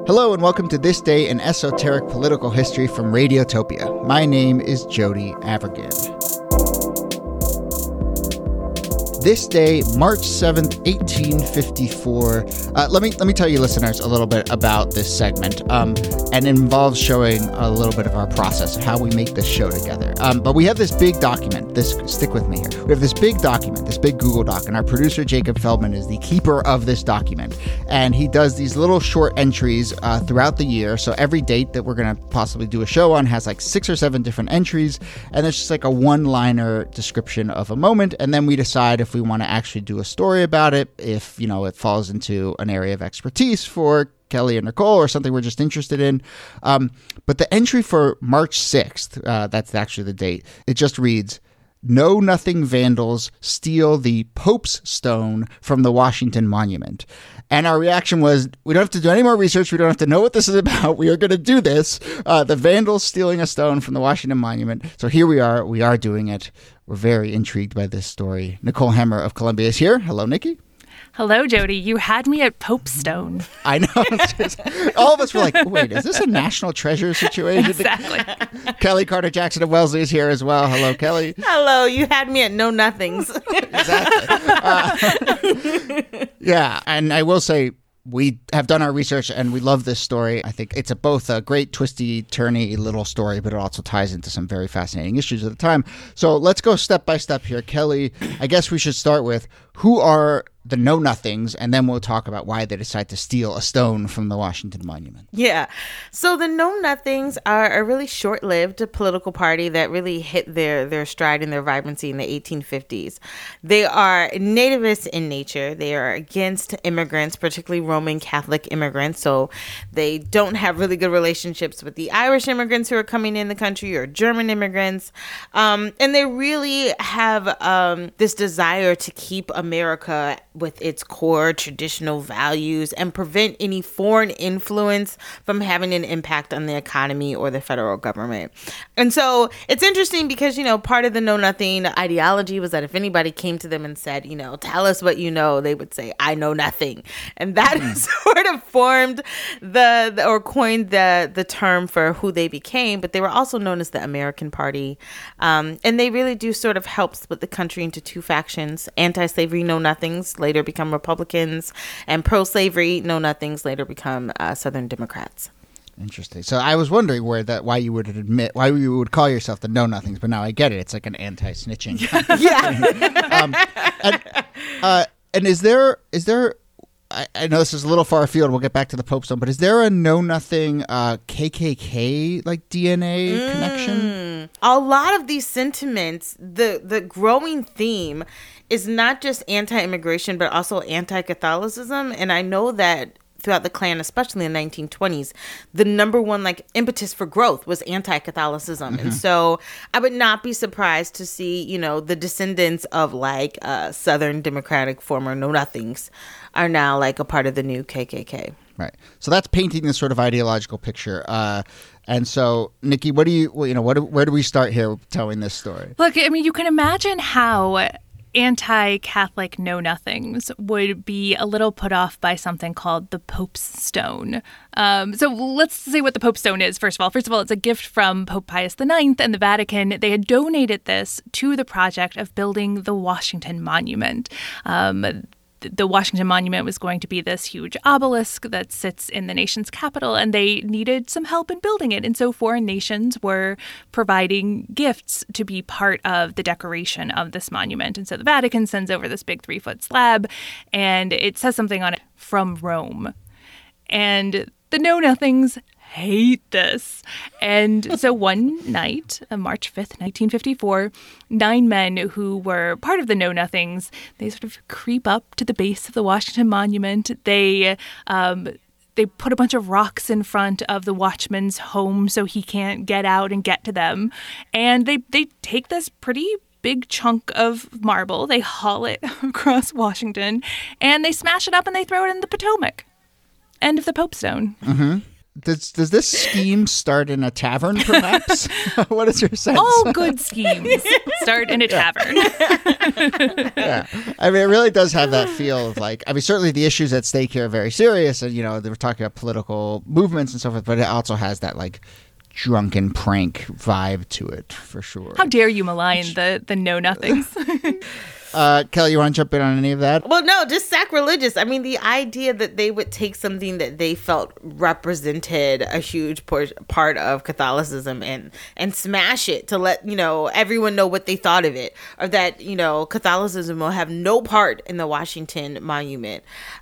Hello and welcome to This Day in Esoteric Political History from Radiotopia. My name is Jody Avirgan. This day, March 7th, 1854. Let me tell you, listeners, a little bit about this segment. And it involves showing a little bit of our process of how we make this show together. But we have this big document. Stick with me here. We have this big document, this big Google Doc, and our producer, Jacob Feldman, is the keeper of this document. And he does these little short entries throughout the year. So every date that we're going to possibly do a show on has like 6 or 7 different entries. And there's just like a one-liner description of a moment. And then we decide if we want to actually do a story about it, if, it falls into an area of expertise for Kelly and Nicole or something we're just interested in. But the entry for March 6th, that's actually the date, it just reads, "Know Nothing vandals steal the Pope's stone from the Washington Monument." And our reaction was, we don't have to do any more research. We don't have to know what this is about. We are going to do this. The vandals stealing a stone from the Washington Monument. So here we are. We are doing it. We're very intrigued by this story. Nicole Hemmer of Columbia is here. Hello, Nikki. Hello, Jody. You had me at Pope's Stone. I know. All of us were like, wait, is this a national treasure situation? Exactly. Kelly Carter Jackson of Wellesley is here as well. Hello, Kelly. Hello. You had me at Know Nothings. Exactly. Yeah. And I will say, we have done our research and we love this story. I think it's both a great twisty, turny little story, but it also ties into some very fascinating issues at the time. So let's go step by step here. Kelly, I guess we should start with, who are the know-nothings, and then we'll talk about why they decide to steal a stone from the Washington Monument. Yeah. So the know-nothings are a really short-lived political party that really hit their stride and their vibrancy in the 1850s. They are nativist in nature. They are against immigrants, particularly Roman Catholic immigrants. So they don't have really good relationships with the Irish immigrants who are coming in the country or German immigrants. And they really have this desire to keep America with its core traditional values and prevent any foreign influence from having an impact on the economy or the federal government. And so it's interesting because, part of the Know Nothing ideology was that if anybody came to them and said, tell us what you know, they would say, I know nothing. And that sort of formed or coined the term for who they became, but they were also known as the American Party. And they really do sort of help split the country into 2 factions. Anti-slavery Know Nothings later become Republicans, and pro-slavery Know Nothings later become Southern Democrats. Interesting. So I was wondering why you would call yourself the Know Nothings, but now I get it. It's like an anti-snitching. Yeah. And is there? I know this is a little far afield. We'll get back to the Pope Stone, but is there a Know Nothing KKK like DNA connection? A lot of these sentiments, the growing theme is not just anti-immigration, but also anti-Catholicism. And I know that throughout the Klan, especially in the 1920s, the number one impetus for growth was anti-Catholicism. Mm-hmm. And so I would not be surprised to see, the descendants of Southern Democratic former Know-Nothings are now a part of the new KKK. Right. So that's painting this sort of ideological picture. And so, Nikki, where do we start here telling this story? Look, you can imagine how anti-Catholic know-nothings would be a little put off by something called the Pope's Stone. So let's say what the Pope's Stone is, first of all. First of all, it's a gift from Pope Pius IX and the Vatican. They had donated this to the project of building the Washington Monument. The Washington Monument was going to be this huge obelisk that sits in the nation's capital, and they needed some help in building it. And so foreign nations were providing gifts to be part of the decoration of this monument. And so the Vatican sends over this big 3-foot slab, and it says something on it, "From Rome." And the know-nothings hate this. And so one night, March 5th, 1954, 9 men who were part of the know-nothings, they sort of creep up to the base of the Washington Monument. They put a bunch of rocks in front of the watchman's home so he can't get out and get to them. And they take this pretty big chunk of marble, they haul it across Washington, and they smash it up and they throw it in the Potomac. End of the Pope Stone. Mm-hmm. Does this scheme start in a tavern, perhaps? What is your sense? All good schemes start in a tavern. Yeah. I mean, it really does have that feel of like, I mean, certainly the issues at stake here are very serious. And, they were talking about political movements and so forth, but it also has that like drunken prank vibe to it for sure. How dare you malign the know-nothings? Kelly, you want to jump in on any of that? Well, no, just sacrilegious. I mean, the idea that they would take something that they felt represented a huge part of Catholicism and smash it to let, everyone know what they thought of it, or that, Catholicism will have no part in the Washington Monument,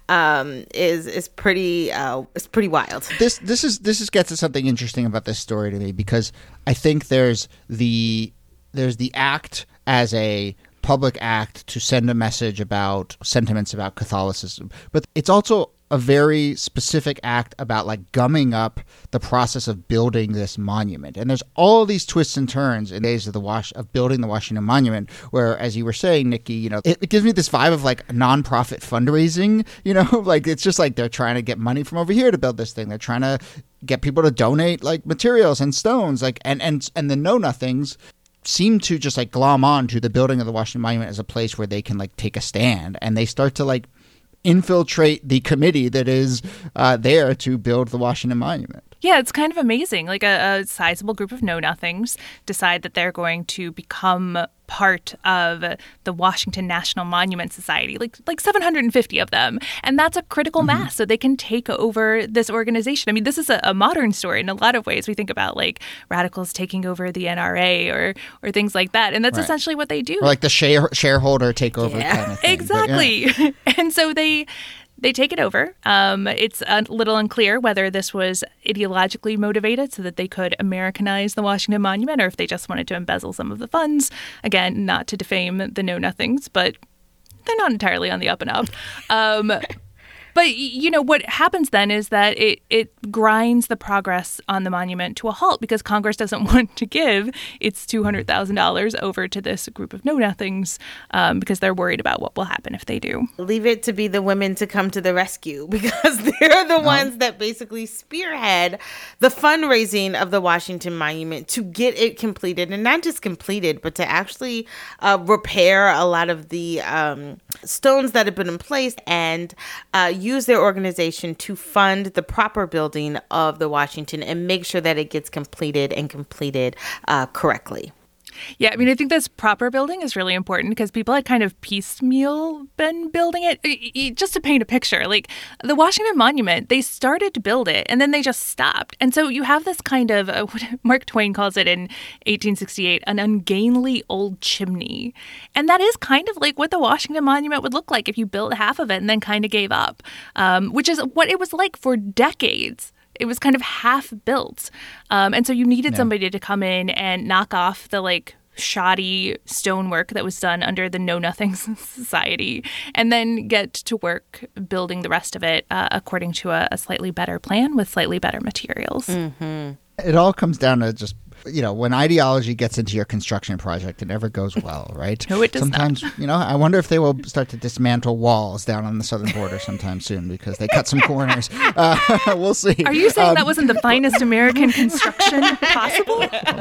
is pretty wild. This gets to something interesting about this story to me, because I think there's the act as a public act to send a message about sentiments about Catholicism, but it's also a very specific act about like gumming up the process of building this monument. And there's all these twists and turns in days of building the Washington Monument, where, as you were saying, Nikki, it gives me this vibe of like nonprofit fundraising, like it's just like they're trying to get money from over here to build this thing. They're trying to get people to donate like materials and stones, like and the know-nothings seem to just like glom on to the building of the Washington Monument as a place where they can like take a stand, and they start to like infiltrate the committee that is there to build the Washington Monument. Yeah, it's kind of amazing. Like a sizable group of know-nothings decide that they're going to become part of the Washington National Monument Society, like 750 of them. And that's a critical mass, so they can take over this organization. I mean, this is a modern story in a lot of ways. We think about like radicals taking over the NRA or things like that. And that's essentially what they do. Or like the shareholder takeover kind of thing. Exactly. But, yeah. And so they take it over. It's a little unclear whether this was ideologically motivated so that they could Americanize the Washington Monument, or if they just wanted to embezzle some of the funds. Again, not to defame the know-nothings, but they're not entirely on the up and up. But, what happens then is that it grinds the progress on the monument to a halt, because Congress doesn't want to give its $200,000 over to this group of know-nothings because they're worried about what will happen if they do. Leave it to be the women to come to the rescue, because they're the ones that basically spearhead the fundraising of the Washington Monument to get it completed, and not just completed, but to actually repair a lot of the stones that have been in place and use their organization to fund the proper building of the Washington and make sure that it gets completed correctly. Yeah, I mean, I think this proper building is really important because people had kind of piecemeal been building it. Just to paint a picture, like the Washington Monument, they started to build it and then they just stopped. And so you have this kind of, what Mark Twain calls it in 1868, an ungainly old chimney. And that is kind of like what the Washington Monument would look like if you built half of it and then kind of gave up, which is what it was like for decades. It was kind of half built. And so you needed somebody to come in and knock off the like shoddy stonework that was done under the Know-Nothings Society and then get to work building the rest of it according to a slightly better plan with slightly better materials. Mm-hmm. It all comes down to just, when ideology gets into your construction project, it never goes well, right? No, it does Sometimes, I wonder if they will start to dismantle walls down on the southern border sometime soon because they cut some corners. We'll see. Are you saying that wasn't the finest American construction possible?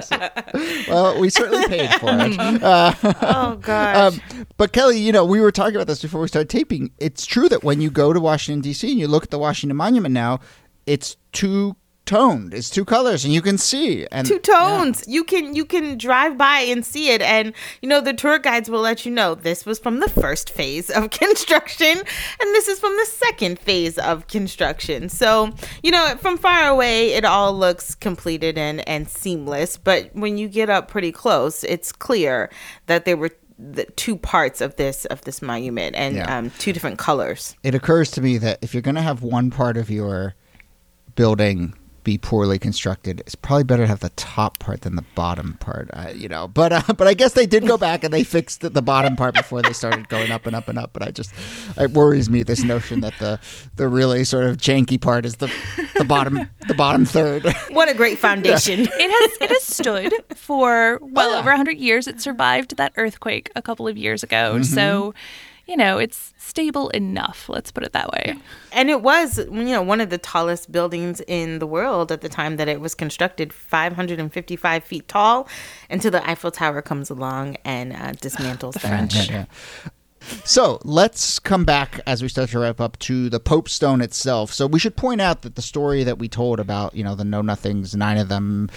Well, we certainly paid for it. Oh, gosh. But Kelly, we were talking about this before we started taping. It's true that when you go to Washington, D.C. and you look at the Washington Monument now, it's two-toned. It's two colors, and you can see. And two tones. Yeah. You can drive by and see it, and the tour guides will let you know this was from the first phase of construction, and this is from the second phase of construction. So from far away, it all looks completed and seamless, but when you get up pretty close, it's clear that there were the two parts of this monument and two different colors. It occurs to me that if you're going to have one part of your building be poorly constructed, it's probably better to have the top part than the bottom part, but I guess they did go back and they fixed the bottom part before they started going up and up and up. But it worries me, this notion that the really sort of janky part is the bottom third. What a great foundation. It has stood for over 100 years. It survived that earthquake a couple of years ago. Mm-hmm. So it's stable enough. Let's put it that way. And it was, one of the tallest buildings in the world at the time that it was constructed, 555 feet tall, until the Eiffel Tower comes along and dismantles the that. French. Yeah. So let's come back as we start to wrap up to the Pope Stone itself. So we should point out that the story that we told about, the Know-Nothings, 9 of them,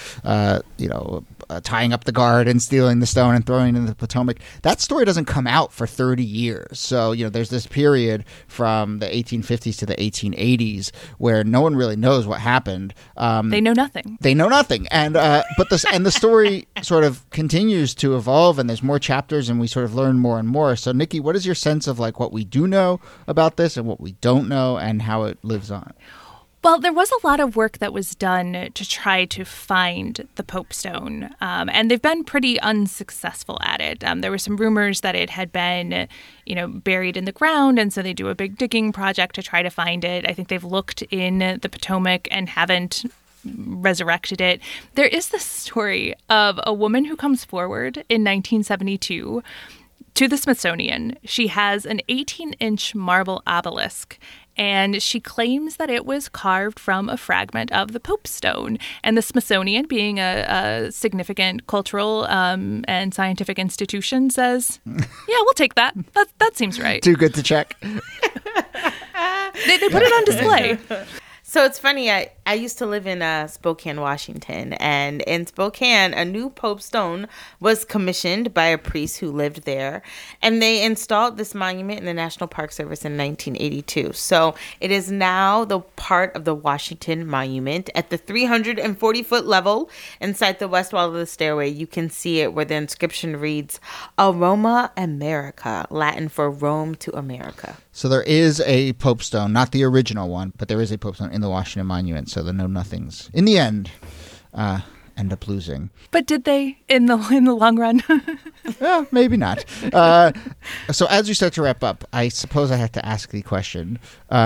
tying up the guard and stealing the stone and throwing it in the Potomac, that story doesn't come out for 30 years. So, there's this period from the 1850s to the 1880s where no one really knows what happened. They know nothing. And the story sort of continues to evolve, and there's more chapters, and we sort of learn more and more. So, Nikki, what is your sense of what we do know about this and what we don't know and how it lives on? Well, there was a lot of work that was done to try to find the Pope Stone, and they've been pretty unsuccessful at it. There were some rumors that it had been, buried in the ground, and so they do a big digging project to try to find it. I think they've looked in the Potomac and haven't resurrected it. There is this story of a woman who comes forward in 1972 to the Smithsonian. She has an 18-inch marble obelisk, and she claims that it was carved from a fragment of the Pope Stone. And the Smithsonian, being a significant cultural and scientific institution, says, yeah, we'll take that. That seems right. Too good to check. They put it on display. So it's funny, I used to live in Spokane, Washington, and in Spokane, a new Pope Stone was commissioned by a priest who lived there, and they installed this monument in the National Park Service in 1982. So it is now the part of the Washington Monument at the 340-foot level inside the west wall of the stairway. You can see it where the inscription reads, Aroma America, Latin for Rome to America. So there is a Pope Stone, not the original one, but there is a Pope Stone in the Washington Monument. So the Know-Nothings, in the end, end up losing. But did they in the long run? Well, maybe not. So as we start to wrap up, I suppose I have to ask the question: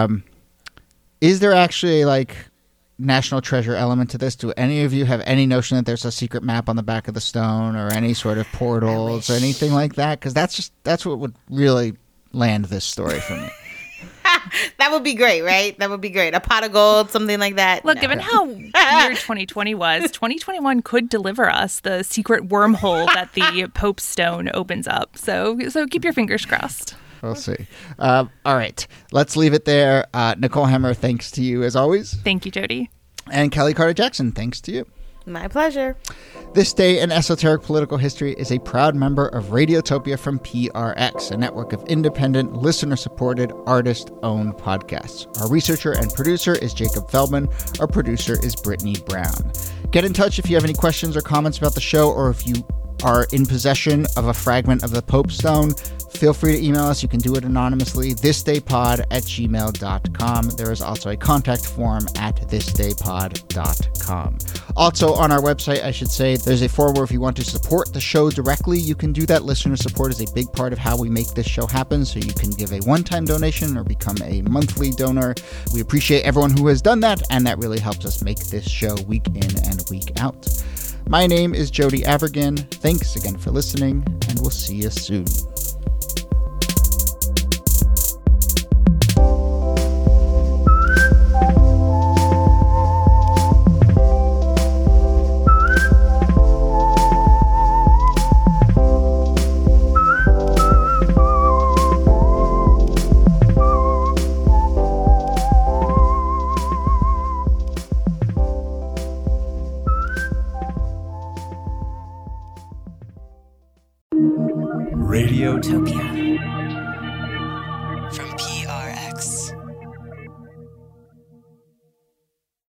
is there actually national treasure element to this? Do any of you have any notion that there's a secret map on the back of the stone, or any sort of portals or anything like that? Because that's what would really land this story for me. That would be great, right? That would be great. A pot of gold, something like that. Look, given how weird 2020 was, 2021 could deliver us the secret wormhole that the Pope Stone opens up. So keep your fingers crossed. We'll see. All right. Let's leave it there. Nicole Hemmer, thanks to you as always. Thank you, Jody. And Kelly Carter-Jackson, thanks to you. My pleasure. This Day in Esoteric Political History is a proud member of Radiotopia from PRX, a network of independent, listener-supported, artist-owned podcasts. Our researcher and producer is Jacob Feldman. Our producer is Brittany Brown. Get in touch if you have any questions or comments about the show, or if you are in possession of a fragment of the Pope Stone. Feel free to email us. You can do it anonymously, thisdaypod@gmail.com. There is also a contact form at thisdaypod.com. Also on our website, I should say, there's a form where if you want to support the show directly, you can do that. Listener support is a big part of how we make this show happen, so you can give a one-time donation or become a monthly donor. We appreciate everyone who has done that, and that really helps us make this show week in and week out. My name is Jody Avergan. Thanks again for listening, and we'll see you soon.